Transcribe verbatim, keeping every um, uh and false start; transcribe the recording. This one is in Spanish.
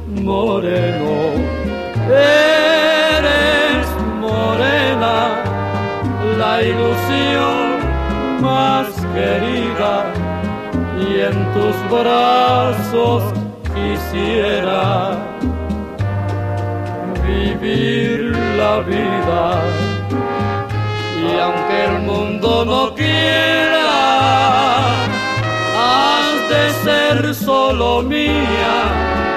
moreno, eres morena, la ilusión más querida, y en tus brazos quisiera vivir la vida. Y aunque el mundo no quiera, has de ser solo mía.